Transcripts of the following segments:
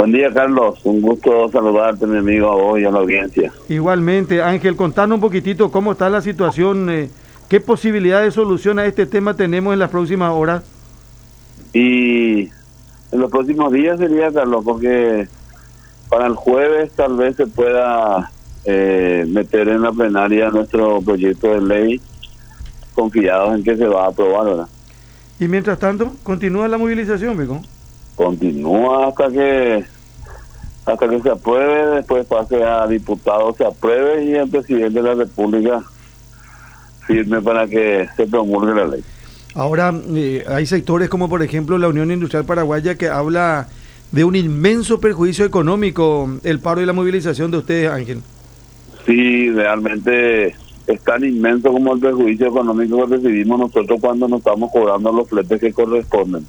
Buen día, Carlos. Un gusto saludarte, mi amigo, a vos y a la audiencia. Igualmente, Ángel, contanos un poquitito cómo está la situación, qué posibilidad de solución a este tema tenemos en las próximas horas. Y en los próximos días sería, Carlos, porque para el jueves tal vez se pueda meter en la plenaria nuestro proyecto de ley, confiados en que se va a aprobar, ¿verdad? Y mientras tanto, continúa la movilización, Beco. Continúa hasta que se apruebe, después pase a diputados, se apruebe y el presidente de la República firme para que se promulgue la ley. Ahora, hay sectores como por ejemplo la Unión Industrial Paraguaya que habla de un inmenso perjuicio económico el paro y la movilización de ustedes, Ángel. Sí, realmente es tan inmenso como el perjuicio económico que recibimos nosotros cuando nos estamos cobrando los fletes que corresponden.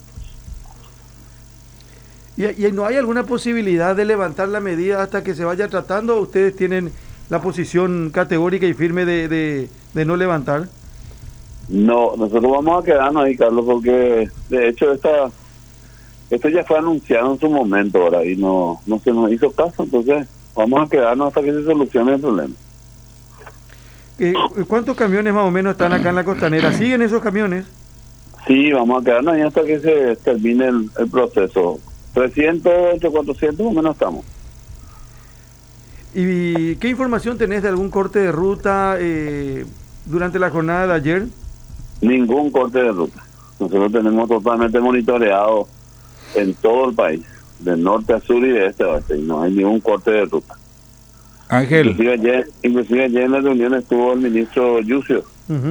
¿Y no hay alguna posibilidad de levantar la medida hasta que se vaya tratando? ¿O ustedes tienen la posición categórica y firme de no levantar? No, nosotros vamos a quedarnos ahí, Carlos, porque de hecho esto ya fue anunciado en su momento ahora y no se nos hizo caso, entonces vamos a quedarnos hasta que se solucione el problema. ¿Cuántos camiones más o menos están acá en la costanera? ¿Siguen esos camiones? Sí, vamos a quedarnos ahí hasta que se termine el proceso. 300, 400 más o menos estamos. ¿Y qué información tenés de algún corte de ruta durante la jornada de ayer? Ningún corte de ruta. Nosotros tenemos totalmente monitoreado en todo el país, de norte a sur y de este a oeste, y no hay ningún corte de ruta. Ángel. Inclusive ayer en la reunión estuvo el ministro Yucio.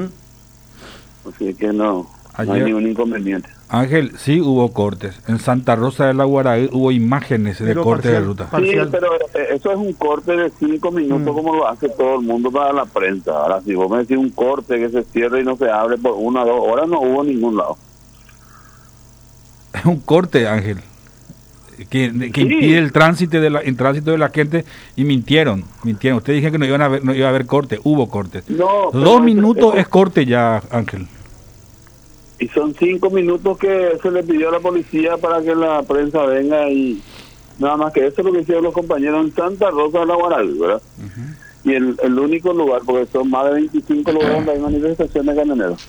Así que no hay ningún inconveniente. Ángel, sí hubo cortes. En Santa Rosa de la Guaraí hubo imágenes de corte de ruta. Sí, pero eso es un corte de 5 minutos como lo hace todo el mundo para la prensa. Ahora, si vos me decís un corte que se cierre y no se abre por 1 o 2 horas, no hubo en ningún lado. Es un corte, Ángel, que impide el tránsito de la gente y mintieron. Ustedes dijeron que no iba a haber corte, hubo cortes. No, 2 minutos es corte ya, Ángel. Y son 5 minutos que se le pidió a la policía para que la prensa venga y nada más que eso es lo que hicieron los compañeros en Santa Rosa de la Guaraí, ¿verdad? Y el único lugar, porque son más de 25 lugares donde hay manifestaciones de camioneros.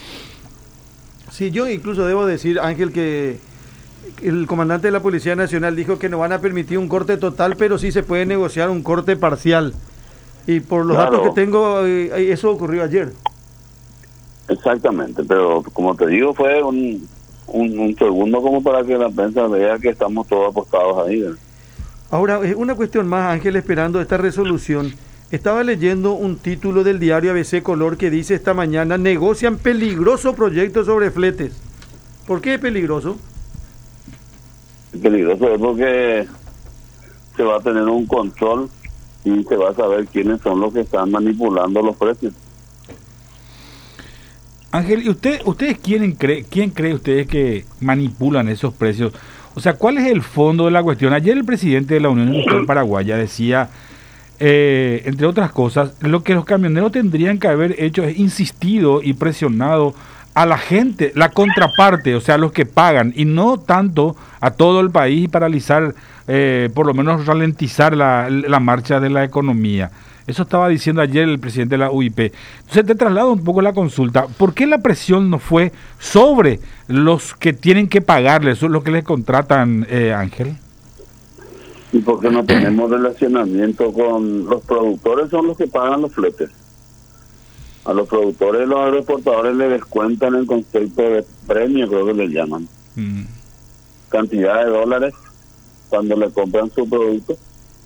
Sí, yo incluso debo decir, Ángel, que el comandante de la Policía Nacional dijo que no van a permitir un corte total, pero sí se puede negociar un corte parcial. Y por los datos que tengo, eso ocurrió ayer. Exactamente, pero como te digo, fue un segundo como para que la prensa vea que estamos todos apostados ahí, ¿verdad? Ahora, una cuestión más, Ángel, esperando esta resolución. Estaba leyendo un título del diario ABC Color que dice esta mañana: negocian peligroso proyecto sobre fletes. ¿Por qué es peligroso? Peligroso es porque se va a tener un control y se va a saber quiénes son los que están manipulando los precios. Ángel, ¿y ustedes quién cree ustedes que manipulan esos precios? O sea, ¿cuál es el fondo de la cuestión? Ayer el presidente de la Unión Industrial Paraguaya decía, entre otras cosas, lo que los camioneros tendrían que haber hecho es insistido y presionado a la gente, la contraparte, o sea, los que pagan, y no tanto a todo el país y paralizar, por lo menos ralentizar la marcha de la economía. Eso estaba diciendo ayer el presidente de la UIP. Entonces te traslado un poco la consulta. ¿Por qué la presión no fue sobre los que tienen que pagarles, los que les contratan, Ángel? Y porque no tenemos relacionamiento con los productores, son los que pagan los fletes. A los productores, los agroexportadores les descuentan el concepto de premio, creo que le llaman. Cantidad de dólares cuando le compran su producto.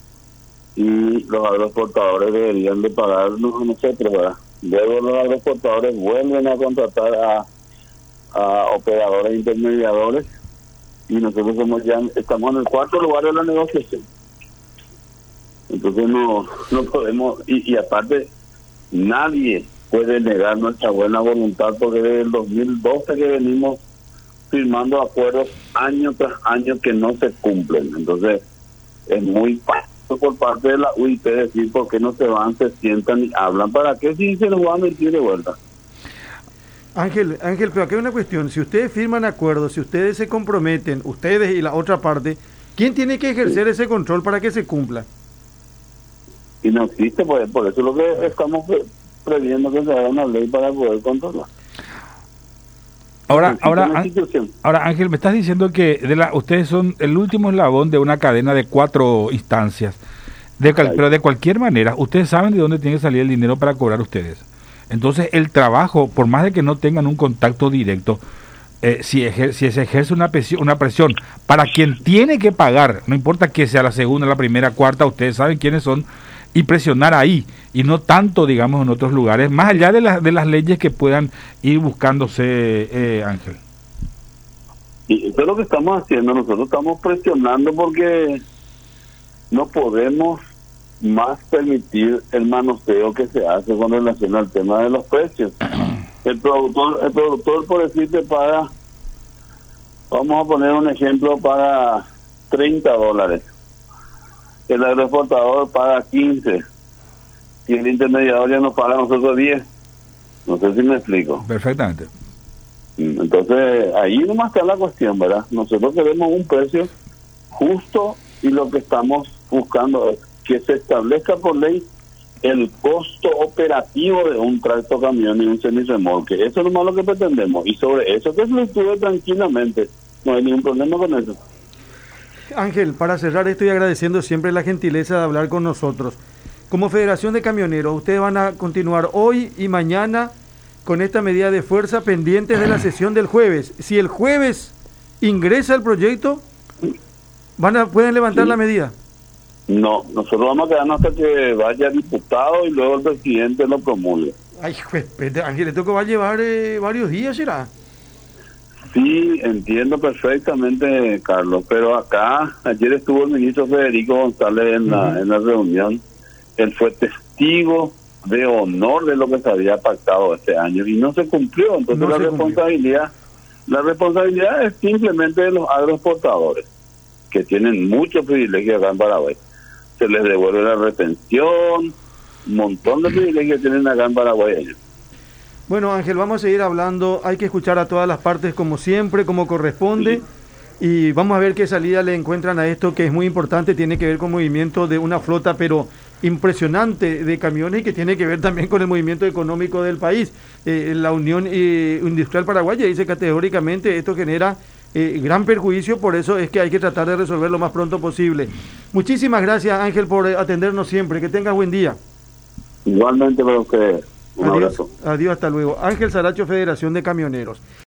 Y los agroexportadores deberían de pagarnos a nosotros, ¿verdad? Luego los agroexportadores vuelven a contratar a operadores intermediadores y nosotros estamos en el 4º lugar de la negociación. Entonces no podemos, y aparte nadie puede negar nuestra buena voluntad, porque desde el 2012 que venimos firmando acuerdos año tras año que no se cumplen. Entonces es muy fácil por parte de la UIT decir por qué no se van, se sientan y hablan. ¿Para qué si se nos va a mentir de vuelta? Ángel, pero aquí hay una cuestión. Si ustedes firman acuerdos, si ustedes se comprometen, ustedes y la otra parte, ¿Quién tiene que ejercer ese control para que se cumpla? Y no existe, pues, por eso es lo que estamos previendo que se haga una ley para poder controlar. Ahora, Institución. ahora Ángel, me estás diciendo que ustedes son el último eslabón de una cadena de 4 instancias. Pero de cualquier manera, ustedes saben de dónde tiene que salir el dinero para cobrar ustedes. Entonces, el trabajo, por más de que no tengan un contacto directo, si se ejerce una presión para quien tiene que pagar, no importa que sea la segunda, la primera, cuarta, ustedes saben quiénes son, y presionar ahí, y no tanto, digamos, en otros lugares, más allá de las leyes que puedan ir buscándose, Ángel. Y eso es lo que estamos haciendo. Nosotros estamos presionando porque no podemos más permitir el manoseo que se hace con relación al tema de los precios. El productor por decirte paga, vamos a poner un ejemplo, paga $30. El agroexportador paga 15 y el intermediador ya nos paga a nosotros 10. No sé si me explico. Perfectamente. Entonces, ahí nomás está la cuestión, ¿verdad? Nosotros queremos un precio justo y lo que estamos buscando es que se establezca por ley el costo operativo de un tractocamión y un semirremolque. Eso es lo malo que pretendemos. Y sobre eso que se estuve tranquilamente. No hay ningún problema con eso. Ángel, para cerrar estoy agradeciendo siempre la gentileza de hablar con nosotros. Como Federación de Camioneros, ustedes van a continuar hoy y mañana con esta medida de fuerza pendientes de la sesión del jueves. Si el jueves ingresa el proyecto, pueden levantar la medida. No, nosotros vamos a quedarnos hasta que vaya diputado y luego el presidente lo promulgue. Ay, Ángel, esto que va a llevar varios días, ¿será? Sí, entiendo perfectamente, Carlos, pero acá, ayer estuvo el ministro Federico González en la reunión. Él fue testigo de honor de lo que se había pactado este año y no se cumplió. Entonces la responsabilidad es simplemente de los agroexportadores, que tienen muchos privilegios acá en Paraguay. Se les devuelve la retención, un montón de privilegios tienen acá en Paraguay ellos. Bueno, Ángel, vamos a seguir hablando. Hay que escuchar a todas las partes como siempre, como corresponde. Sí. Y vamos a ver qué salida le encuentran a esto, que es muy importante. Tiene que ver con movimiento de una flota, pero impresionante, de camiones, y que tiene que ver también con el movimiento económico del país. La Unión Industrial Paraguaya dice categóricamente esto genera gran perjuicio, por eso es que hay que tratar de resolver lo más pronto posible. Muchísimas gracias, Ángel, por atendernos siempre. Que tengas buen día. Igualmente para ustedes. Un abrazo. Adiós, hasta luego. Ángel Saracho, Federación de Camioneros.